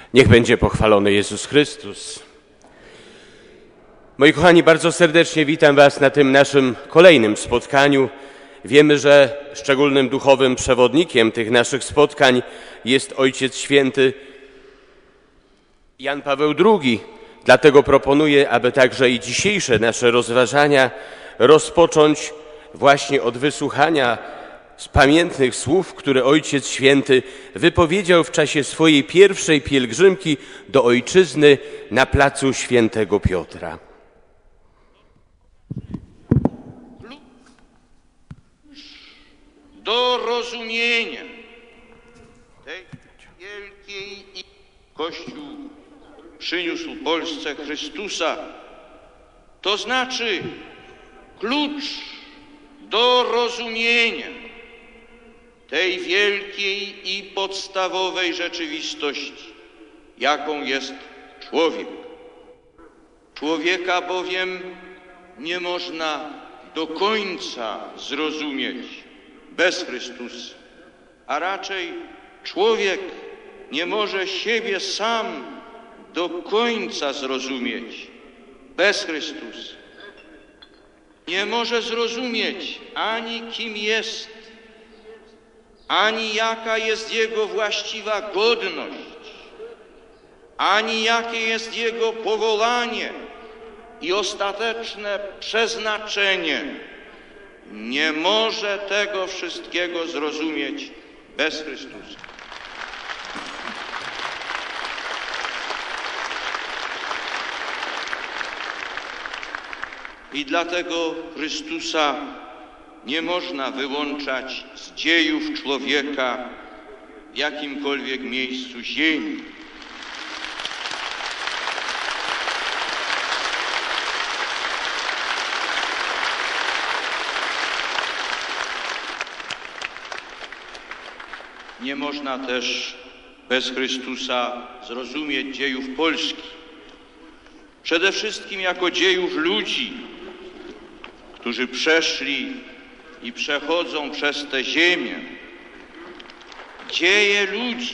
Niech będzie pochwalony Jezus Chrystus. Moi kochani, bardzo serdecznie witam Was na tym naszym kolejnym spotkaniu. Wiemy, że szczególnym duchowym przewodnikiem tych naszych spotkań jest Ojciec Święty Jan Paweł II. Dlatego proponuję, aby także i dzisiejsze nasze rozważania rozpocząć właśnie od wysłuchania z pamiętnych słów, które Ojciec Święty wypowiedział w czasie swojej pierwszej pielgrzymki do Ojczyzny na placu Świętego Piotra. Do rozumienia tej wielkiej Kościół przyniósł Polsce Chrystusa, to znaczy klucz do rozumienia tej wielkiej i podstawowej rzeczywistości, jaką jest człowiek. Człowieka bowiem nie można do końca zrozumieć bez Chrystusa, a raczej człowiek nie może siebie sam do końca zrozumieć bez Chrystusa. Nie może zrozumieć ani kim jest, ani jaka jest jego właściwa godność, ani jakie jest jego powołanie i ostateczne przeznaczenie. Nie może tego wszystkiego zrozumieć bez Chrystusa. I dlatego Chrystusa nie można wyłączać z dziejów człowieka w jakimkolwiek miejscu ziemi. Nie można też bez Chrystusa zrozumieć dziejów Polski. Przede wszystkim jako dziejów ludzi, którzy przeszli i przechodzą przez tę ziemię. Dzieje ludzi,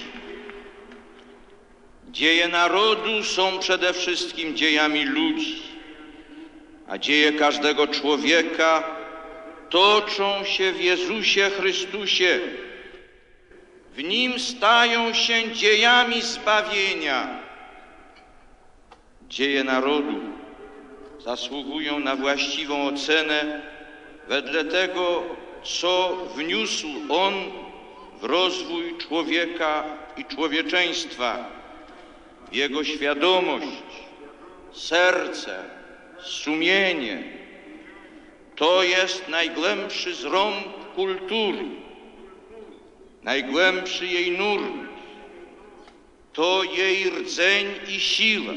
dzieje narodu są przede wszystkim dziejami ludzi, a dzieje każdego człowieka toczą się w Jezusie Chrystusie. W Nim stają się dziejami zbawienia. Dzieje narodu zasługują na właściwą ocenę wedle tego, co wniósł on w rozwój człowieka i człowieczeństwa, w jego świadomość, serce, sumienie. To jest najgłębszy zrąb kultury, najgłębszy jej nurt, to jej rdzeń i siła.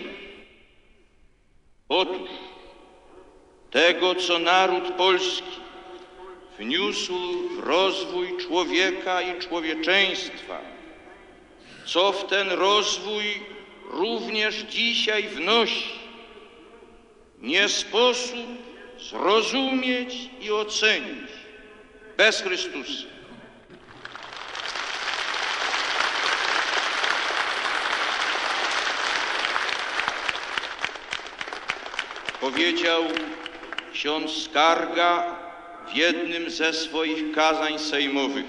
Otóż tego, co naród polski wniósł w rozwój człowieka i człowieczeństwa, co w ten rozwój również dzisiaj wnosi, nie sposób zrozumieć i ocenić bez Chrystusa. Powiedział ksiądz Skarga w jednym ze swoich kazań sejmowych: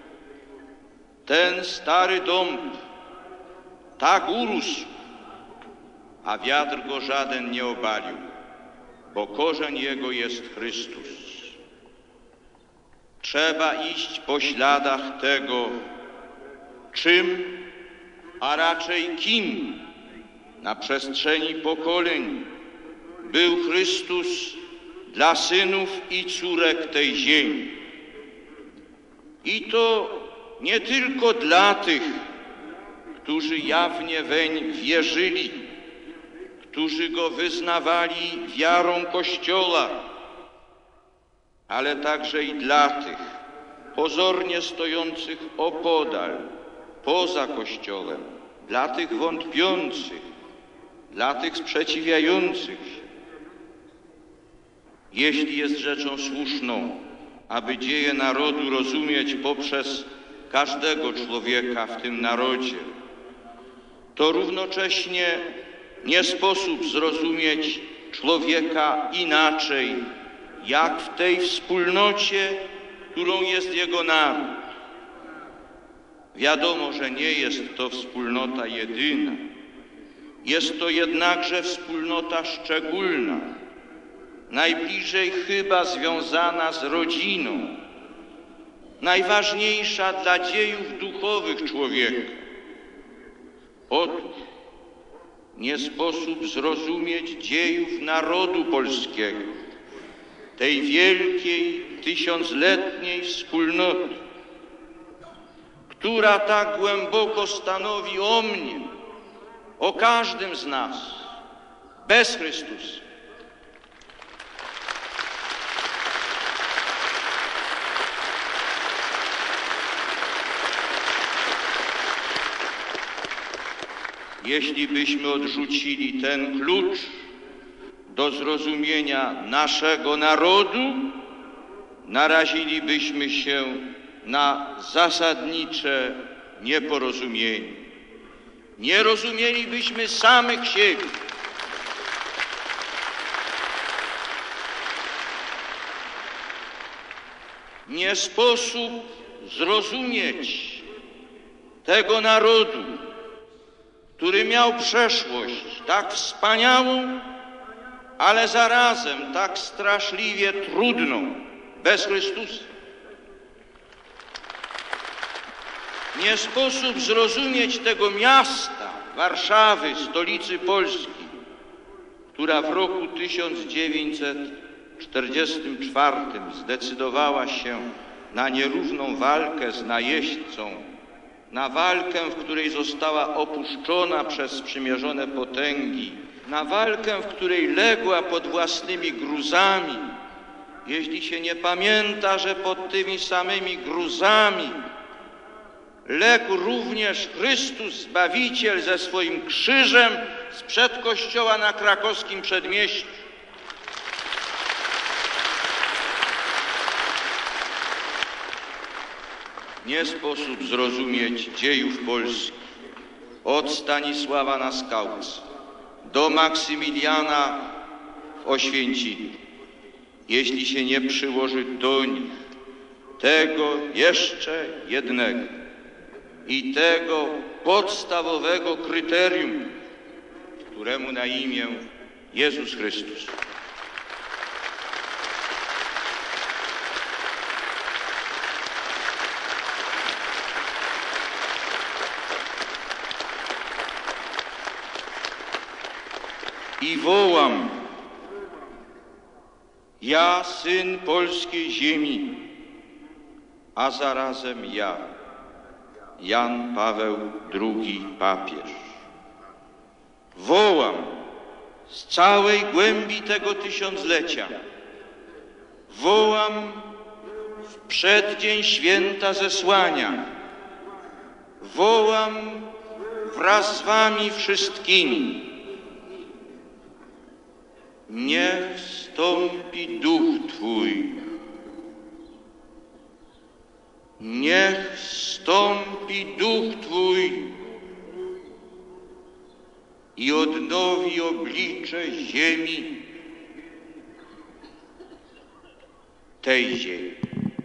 ten stary dąb tak urósł, a wiatr go żaden nie obalił, bo korzeń jego jest Chrystus. Trzeba iść po śladach tego, czym, a raczej kim na przestrzeni pokoleń był Chrystus dla synów i córek tej ziemi. I to nie tylko dla tych, którzy jawnie weń wierzyli, którzy go wyznawali wiarą Kościoła, ale także i dla tych pozornie stojących opodal, poza Kościołem, dla tych wątpiących, dla tych sprzeciwiających się. Jeśli jest rzeczą słuszną, aby dzieje narodu rozumieć poprzez każdego człowieka w tym narodzie, to równocześnie nie sposób zrozumieć człowieka inaczej, jak w tej wspólnocie, którą jest jego naród. Wiadomo, że nie jest to wspólnota jedyna. Jest to jednakże wspólnota szczególna, najbliżej chyba związana z rodziną, najważniejsza dla dziejów duchowych człowieka. Otóż nie sposób zrozumieć dziejów narodu polskiego, tej wielkiej, tysiącletniej wspólnoty, która tak głęboko stanowi o mnie, o każdym z nas, bez Chrystusa. Jeśli byśmy odrzucili ten klucz do zrozumienia naszego narodu, narazilibyśmy się na zasadnicze nieporozumienie. Nie rozumielibyśmy samych siebie. Nie sposób zrozumieć tego narodu, który miał przeszłość tak wspaniałą, ale zarazem tak straszliwie trudną, bez Chrystusa. Nie sposób zrozumieć tego miasta, Warszawy, stolicy Polski, która w roku 1944 zdecydowała się na nierówną walkę z najeźdźcą, na walkę, w której została opuszczona przez sprzymierzone potęgi, na walkę, w której legła pod własnymi gruzami. Jeśli się nie pamięta, że pod tymi samymi gruzami legł również Chrystus Zbawiciel ze swoim krzyżem sprzed kościoła na krakowskim przedmieściu. Nie sposób zrozumieć dziejów Polski od Stanisława na Skałce do Maksymiliana w Oświęcimiu, jeśli się nie przyłoży do nich tego jeszcze jednego i tego podstawowego kryterium, któremu na imię Jezus Chrystus. I wołam: ja, syn polskiej ziemi, a zarazem ja, Jan Paweł II papież. Wołam z całej głębi tego tysiąclecia. Wołam w przeddzień święta Zesłania. Wołam wraz z wami wszystkimi. Niech wstąpi Duch Twój. Niech wstąpi Duch Twój i odnowi oblicze ziemi, tej ziemi.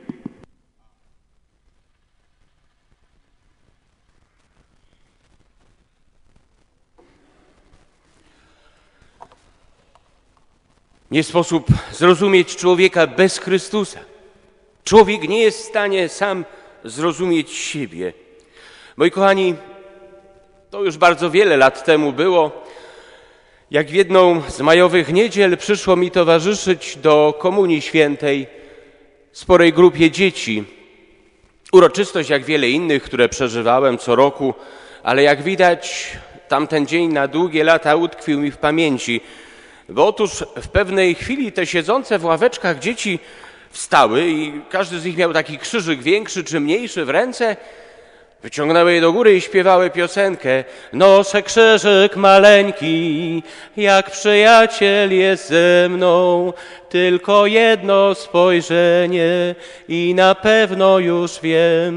Nie sposób zrozumieć człowieka bez Chrystusa. Człowiek nie jest w stanie sam zrozumieć siebie. Moi kochani, to już bardzo wiele lat temu było, jak w jedną z majowych niedziel przyszło mi towarzyszyć do Komunii Świętej sporej grupie dzieci. Uroczystość jak wiele innych, które przeżywałem co roku, ale jak widać tamten dzień na długie lata utkwił mi w pamięci. Bo otóż w pewnej chwili te siedzące w ławeczkach dzieci wstały i każdy z nich miał taki krzyżyk większy czy mniejszy w ręce, wyciągnęły je do góry i śpiewały piosenkę: noszę krzyżyk maleńki, jak przyjaciel jest ze mną, tylko jedno spojrzenie i na pewno już wiem,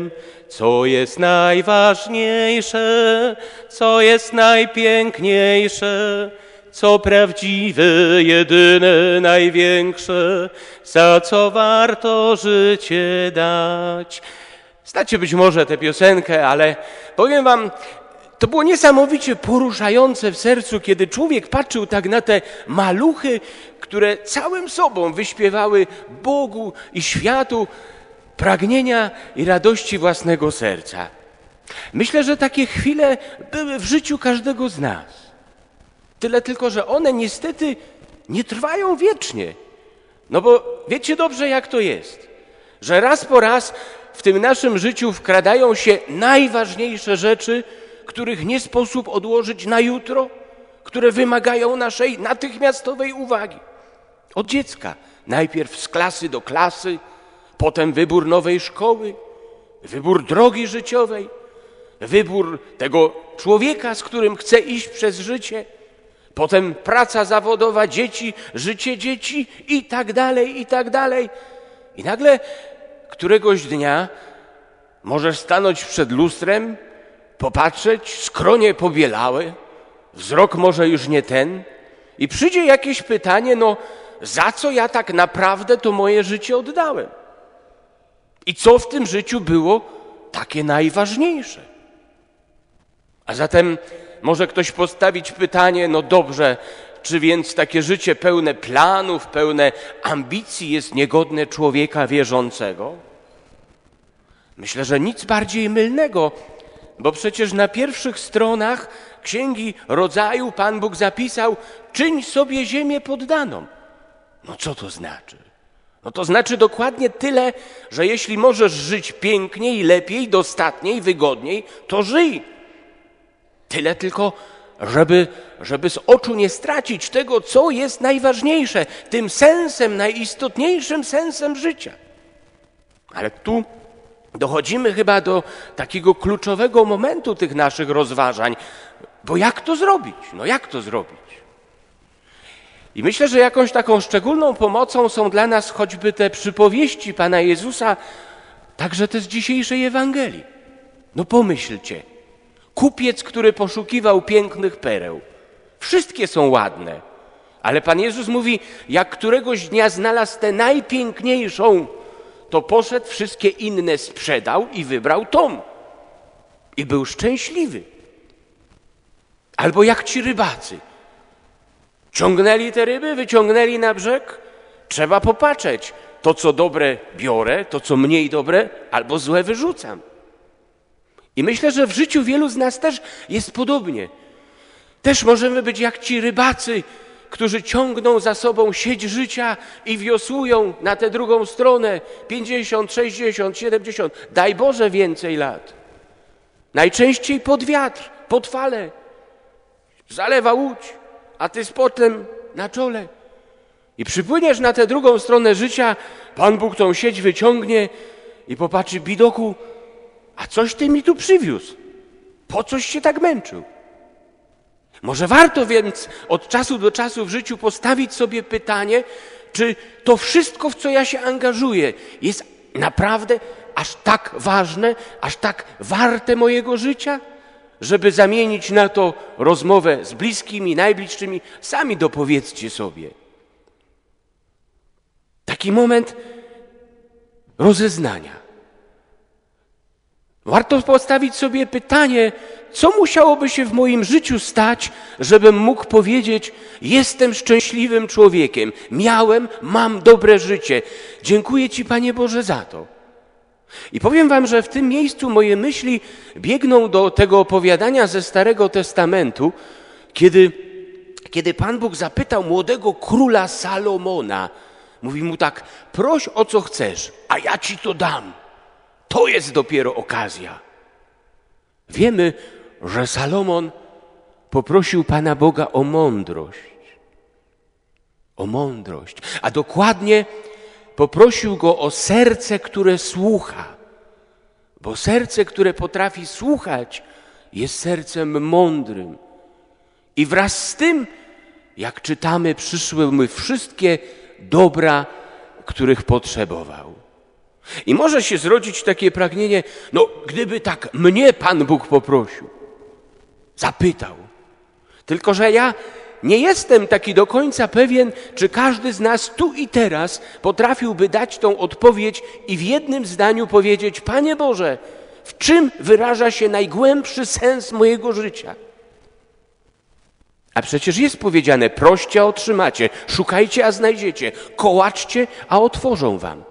co jest najważniejsze, co jest najpiękniejsze, co prawdziwe, jedyne, największe, za co warto życie dać. Znacie być może tę piosenkę, ale powiem wam, to było niesamowicie poruszające w sercu, kiedy człowiek patrzył tak na te maluchy, które całym sobą wyśpiewały Bogu i światu pragnienia i radości własnego serca. Myślę, że takie chwile były w życiu każdego z nas. Tyle tylko, że one niestety nie trwają wiecznie. No bo wiecie dobrze, jak to jest, że raz po raz w tym naszym życiu wkradają się najważniejsze rzeczy, których nie sposób odłożyć na jutro, które wymagają naszej natychmiastowej uwagi. Od dziecka. Najpierw z klasy do klasy, potem wybór nowej szkoły, wybór drogi życiowej, wybór tego człowieka, z którym chce iść przez życie, potem praca zawodowa, dzieci, życie dzieci i tak dalej, i tak dalej. I nagle któregoś dnia możesz stanąć przed lustrem, popatrzeć, skronie pobielałe, wzrok może już nie ten i przyjdzie jakieś pytanie, no za co ja tak naprawdę to moje życie oddałem? I co w tym życiu było takie najważniejsze? A zatem może ktoś postawić pytanie, no dobrze, czy więc takie życie pełne planów, pełne ambicji jest niegodne człowieka wierzącego? Myślę, że nic bardziej mylnego, bo przecież na pierwszych stronach Księgi Rodzaju Pan Bóg zapisał: czyń sobie ziemię poddaną. No co to znaczy? No to znaczy dokładnie tyle, że jeśli możesz żyć piękniej, lepiej, dostatniej, wygodniej, to żyj. Tyle tylko, żeby z oczu nie stracić tego, co jest najważniejsze, tym sensem, najistotniejszym sensem życia. Ale tu dochodzimy chyba do takiego kluczowego momentu tych naszych rozważań, bo jak to zrobić? No jak to zrobić? I myślę, że jakąś taką szczególną pomocą są dla nas choćby te przypowieści Pana Jezusa, także te z dzisiejszej Ewangelii. No pomyślcie, kupiec, który poszukiwał pięknych pereł. Wszystkie są ładne, ale Pan Jezus mówi, jak któregoś dnia znalazł tę najpiękniejszą, to poszedł, wszystkie inne sprzedał i wybrał tą. I był szczęśliwy. Albo jak ci rybacy. Ciągnęli te ryby, wyciągnęli na brzeg. Trzeba popatrzeć. To, co dobre, biorę, to, co mniej dobre, albo złe wyrzucam. I myślę, że w życiu wielu z nas też jest podobnie. Też możemy być jak ci rybacy, którzy ciągną za sobą sieć życia i wiosłują na tę drugą stronę 50, 60, 70, daj Boże więcej lat. Najczęściej pod wiatr, pod falę. Zalewa łódź, a ty z potem na czole. I przypłyniesz na tę drugą stronę życia, Pan Bóg tą sieć wyciągnie i popatrzy: bidoku, a coś ty mi tu przywiózł? Po coś się tak męczył? Może warto więc od czasu do czasu w życiu postawić sobie pytanie, czy to wszystko, w co ja się angażuję, jest naprawdę aż tak ważne, aż tak warte mojego życia, żeby zamienić na to rozmowę z bliskimi, najbliższymi. Sami dopowiedzcie sobie. Taki moment rozeznania. Warto postawić sobie pytanie, co musiałoby się w moim życiu stać, żebym mógł powiedzieć: jestem szczęśliwym człowiekiem, mam dobre życie. Dziękuję Ci, Panie Boże, za to. I powiem wam, że w tym miejscu moje myśli biegną do tego opowiadania ze Starego Testamentu, kiedy Pan Bóg zapytał młodego króla Salomona. Mówi mu tak: proś o co chcesz, a ja ci to dam. To jest dopiero okazja. Wiemy, że Salomon poprosił Pana Boga o mądrość. O mądrość. A dokładnie poprosił Go o serce, które słucha. Bo serce, które potrafi słuchać, jest sercem mądrym. I wraz z tym, jak czytamy, przyszły mu wszystkie dobra, których potrzebował. I może się zrodzić takie pragnienie, no gdyby tak mnie Pan Bóg poprosił, zapytał. Tylko że ja nie jestem taki do końca pewien, czy każdy z nas tu i teraz potrafiłby dać tą odpowiedź i w jednym zdaniu powiedzieć: Panie Boże, w czym wyraża się najgłębszy sens mojego życia? A przecież jest powiedziane: proście, a otrzymacie, szukajcie, a znajdziecie, kołaczcie, a otworzą wam.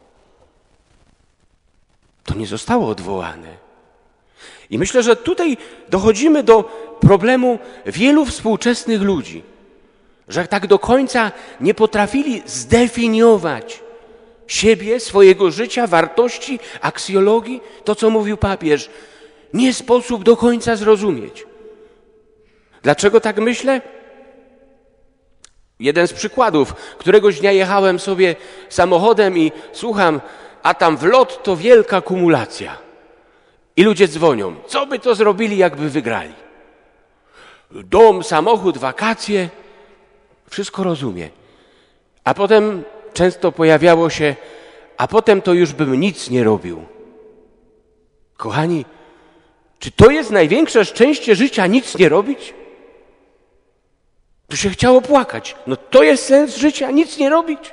To nie zostało odwołane. I myślę, że tutaj dochodzimy do problemu wielu współczesnych ludzi, że tak do końca nie potrafili zdefiniować siebie, swojego życia, wartości, aksjologii. To, co mówił papież, nie sposób do końca zrozumieć. Dlaczego tak myślę? Jeden z przykładów. Któregoś dnia jechałem sobie samochodem i słucham, a tam w lot to wielka kumulacja. I ludzie dzwonią. Co by to zrobili, jakby wygrali? Dom, samochód, wakacje. Wszystko rozumie. A potem często pojawiało się, a potem to już bym nic nie robił. Kochani, czy to jest największe szczęście życia, nic nie robić? Tu się chciało płakać. No to jest sens życia, nic nie robić?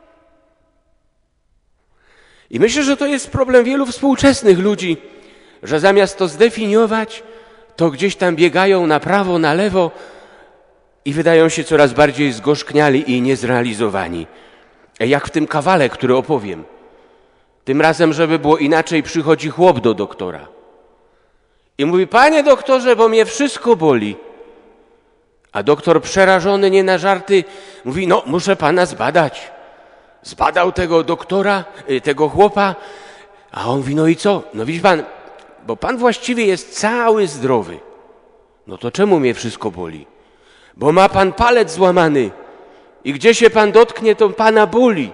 I myślę, że to jest problem wielu współczesnych ludzi, że zamiast to zdefiniować, to gdzieś tam biegają na prawo, na lewo i wydają się coraz bardziej zgorzkniali i niezrealizowani. Jak w tym kawale, który opowiem. Tym razem, żeby było inaczej, przychodzi chłop do doktora i mówi: panie doktorze, bo mnie wszystko boli. A doktor, przerażony nie na żarty, mówi: no muszę pana zbadać. Zbadał tego doktora, tego chłopa, a on mówi: no i co? No widzi pan, bo pan właściwie jest cały zdrowy. No to czemu mnie wszystko boli? Bo ma pan palec złamany i gdzie się pan dotknie, to pana boli.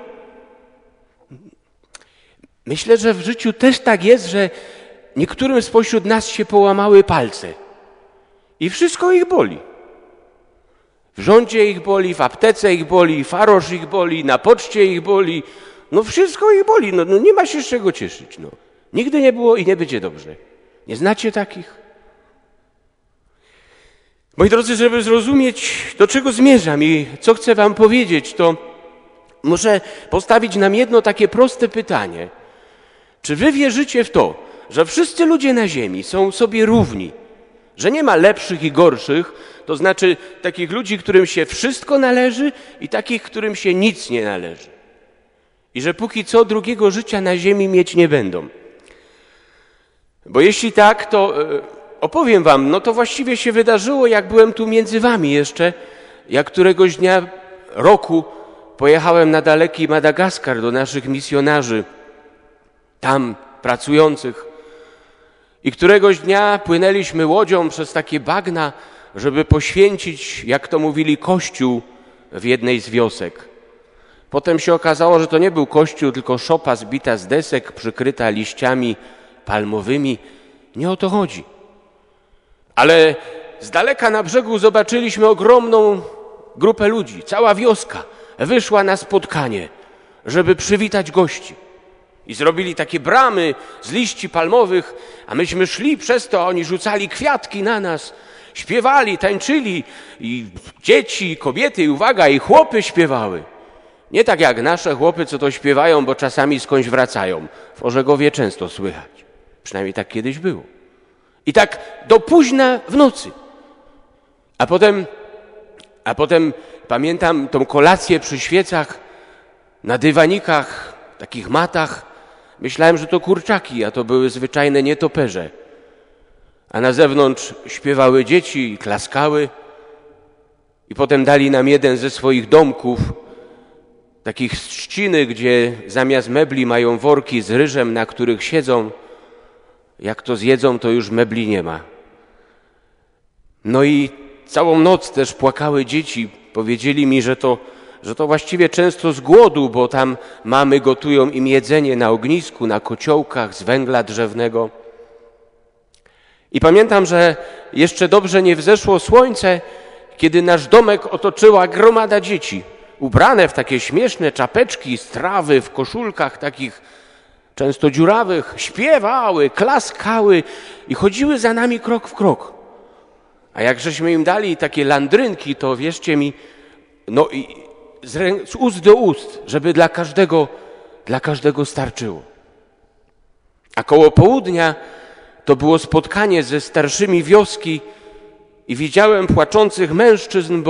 Myślę, że w życiu też tak jest, że niektórym spośród nas się połamały palce i wszystko ich boli. W rządzie ich boli, w aptece ich boli, farosz ich boli, na poczcie ich boli. No wszystko ich boli, no nie ma się z czego cieszyć. No. Nigdy nie było i nie będzie dobrze. Nie znacie takich? Moi drodzy, żeby zrozumieć, do czego zmierzam i co chcę wam powiedzieć, to muszę postawić nam jedno takie proste pytanie. Czy wy wierzycie w to, że wszyscy ludzie na ziemi są sobie równi? Że nie ma lepszych i gorszych, to znaczy takich ludzi, którym się wszystko należy i takich, którym się nic nie należy. I że póki co drugiego życia na ziemi mieć nie będą. Bo jeśli tak, to opowiem wam, no to właściwie się wydarzyło, jak byłem tu między wami jeszcze, jak któregoś dnia roku pojechałem na daleki Madagaskar do naszych misjonarzy, tam pracujących. I któregoś dnia płynęliśmy łodzią przez takie bagna, żeby poświęcić, jak to mówili, kościół w jednej z wiosek. Potem się okazało, że to nie był kościół, tylko szopa zbita z desek, przykryta liściami palmowymi. Nie o to chodzi. Ale z daleka na brzegu zobaczyliśmy ogromną grupę ludzi. Cała wioska wyszła na spotkanie, żeby przywitać gości. I zrobili takie bramy z liści palmowych, a myśmy szli przez to, a oni rzucali kwiatki na nas, śpiewali, tańczyli i dzieci, i kobiety, i uwaga, i chłopy śpiewały. Nie tak jak nasze chłopy, co to śpiewają, bo czasami skądś wracają. W Orzegowie często słychać. Przynajmniej tak kiedyś było. I tak do późna w nocy. A potem pamiętam tą kolację przy świecach, na dywanikach, takich matach. Myślałem, że to kurczaki, a to były zwyczajne nietoperze. A na zewnątrz śpiewały dzieci i klaskały. I potem dali nam jeden ze swoich domków, takich z trzciny, gdzie zamiast mebli mają worki z ryżem, na których siedzą. Jak to zjedzą, to już mebli nie ma. No i całą noc też płakały dzieci. Powiedzieli mi, że to właściwie często z głodu, bo tam mamy gotują im jedzenie na ognisku, na kociołkach z węgla drzewnego. I pamiętam, że jeszcze dobrze nie wzeszło słońce, kiedy nasz domek otoczyła gromada dzieci, ubrane w takie śmieszne czapeczki z trawy, w koszulkach takich często dziurawych, śpiewały, klaskały i chodziły za nami krok w krok. A jak żeśmy im dali takie landrynki, to wierzcie mi, no i z ust do ust, żeby dla każdego starczyło. A koło południa to było spotkanie ze starszymi wioski i widziałem płaczących mężczyzn,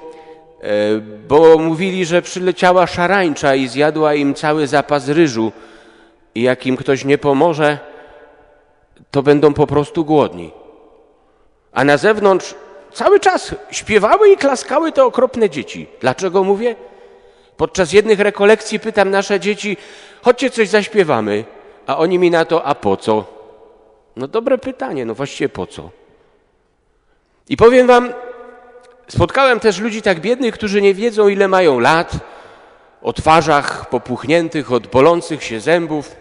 bo mówili, że przyleciała szarańcza i zjadła im cały zapas ryżu i jak im ktoś nie pomoże, to będą po prostu głodni. A na zewnątrz cały czas śpiewały i klaskały te okropne dzieci. Dlaczego mówię? Podczas jednych rekolekcji pytam nasze dzieci, chodźcie coś zaśpiewamy, a oni mi na to, a po co? No dobre pytanie, no właściwie po co? I powiem wam, spotkałem też ludzi tak biednych, którzy nie wiedzą, ile mają lat, o twarzach popuchniętych od bolących się zębów.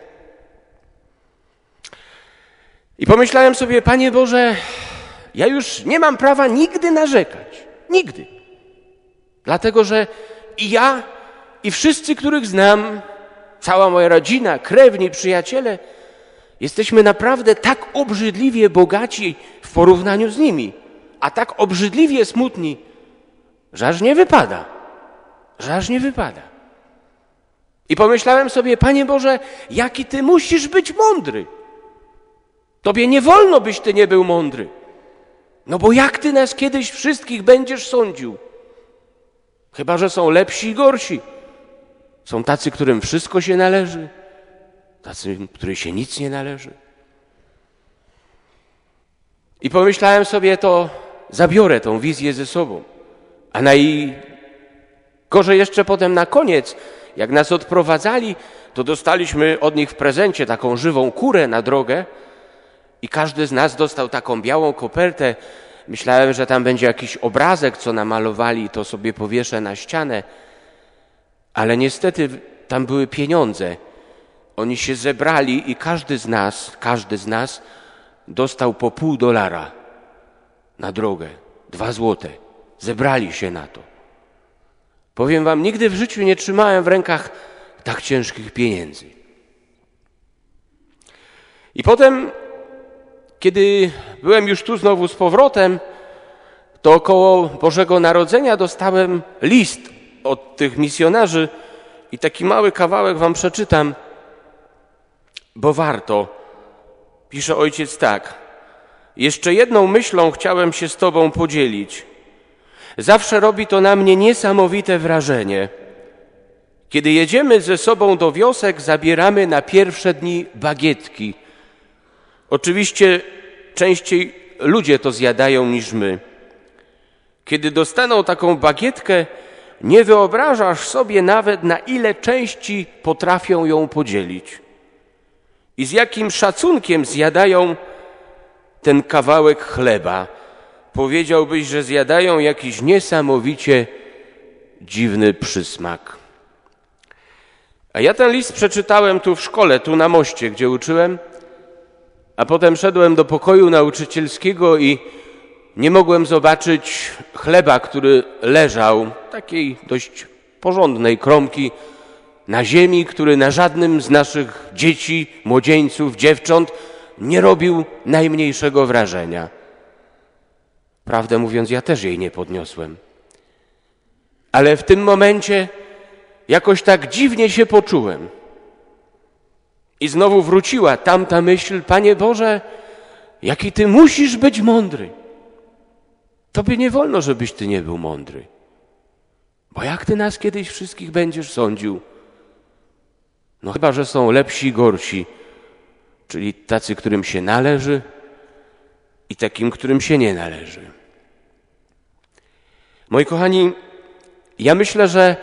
I pomyślałem sobie, Panie Boże, ja już nie mam prawa nigdy narzekać. Nigdy. Dlatego, że i ja, i wszyscy, których znam, cała moja rodzina, krewni, przyjaciele, jesteśmy naprawdę tak obrzydliwie bogaci w porównaniu z nimi, a tak obrzydliwie smutni, że aż nie wypada. I pomyślałem sobie, Panie Boże, jaki Ty musisz być mądry. Tobie nie wolno, byś Ty nie był mądry. No bo jak Ty nas kiedyś wszystkich będziesz sądził? Chyba że są lepsi i gorsi. Są tacy, którym wszystko się należy, tacy, którym się nic nie należy. I pomyślałem sobie, to zabiorę tą wizję ze sobą. A najgorzej jeszcze potem na koniec, jak nas odprowadzali, to dostaliśmy od nich w prezencie taką żywą kurę na drogę i każdy z nas dostał taką białą kopertę. Myślałem, że tam będzie jakiś obrazek, co namalowali, to sobie powieszę na ścianę. Ale niestety tam były pieniądze. Oni się zebrali i każdy z nas dostał po $0,5 na drogę, 2 złote. Zebrali się na to. Powiem wam, nigdy w życiu nie trzymałem w rękach tak ciężkich pieniędzy. I potem, kiedy byłem już tu znowu z powrotem, to około Bożego Narodzenia dostałem list od tych misjonarzy i taki mały kawałek wam przeczytam, bo warto. Pisze ojciec tak. Jeszcze jedną myślą chciałem się z Tobą podzielić. Zawsze robi to na mnie niesamowite wrażenie. Kiedy jedziemy ze sobą do wiosek, zabieramy na pierwsze dni bagietki. Oczywiście częściej ludzie to zjadają niż my. Kiedy dostaną taką bagietkę, nie wyobrażasz sobie nawet, na ile części potrafią ją podzielić. I z jakim szacunkiem zjadają ten kawałek chleba. Powiedziałbyś, że zjadają jakiś niesamowicie dziwny przysmak. A ja ten list przeczytałem tu w szkole, tu na moście, gdzie uczyłem, a potem szedłem do pokoju nauczycielskiego i nie mogłem zobaczyć chleba, który leżał, takiej dość porządnej kromki, na ziemi, który na żadnym z naszych dzieci, młodzieńców, dziewcząt nie robił najmniejszego wrażenia. Prawdę mówiąc, ja też jej nie podniosłem. Ale w tym momencie jakoś tak dziwnie się poczułem. I znowu wróciła tamta myśl, Panie Boże, jaki Ty musisz być mądry. Tobie nie wolno, żebyś Ty nie był mądry. Bo jak Ty nas kiedyś wszystkich będziesz sądził? No chyba, że są lepsi i gorsi, czyli tacy, którym się należy i takim, którym się nie należy. Moi kochani, ja myślę, że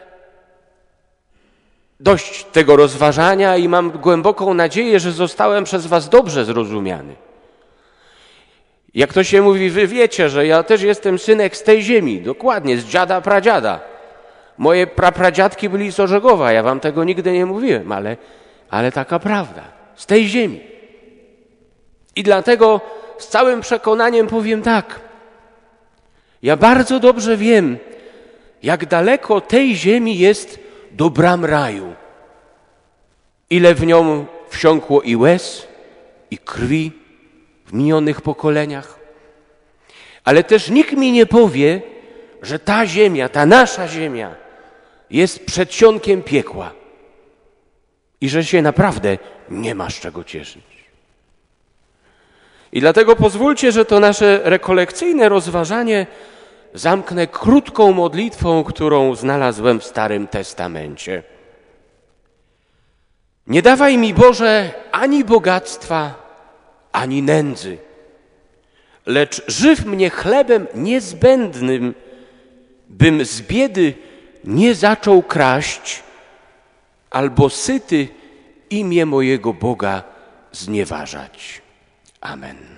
dość tego rozważania i mam głęboką nadzieję, że zostałem przez was dobrze zrozumiany. Jak to się mówi, wy wiecie, że ja też jestem synek z tej ziemi, dokładnie, z dziada, pradziada. Moje prapradziadki byli z Orzegowa, ja wam tego nigdy nie mówiłem, ale taka prawda, z tej ziemi. I dlatego z całym przekonaniem powiem tak. Ja bardzo dobrze wiem, jak daleko tej ziemi jest do bram raju. Ile w nią wsiąkło i łez, i krwi w minionych pokoleniach. Ale też nikt mi nie powie, że ta ziemia, ta nasza ziemia jest przedsionkiem piekła i że się naprawdę nie ma z czego cieszyć. I dlatego pozwólcie, że to nasze rekolekcyjne rozważanie zamknę krótką modlitwą, którą znalazłem w Starym Testamencie. Nie dawaj mi, Boże, ani bogactwa, ani nędzy, lecz żyw mnie chlebem niezbędnym, bym z biedy nie zaczął kraść, albo syty imię mojego Boga znieważać. Amen.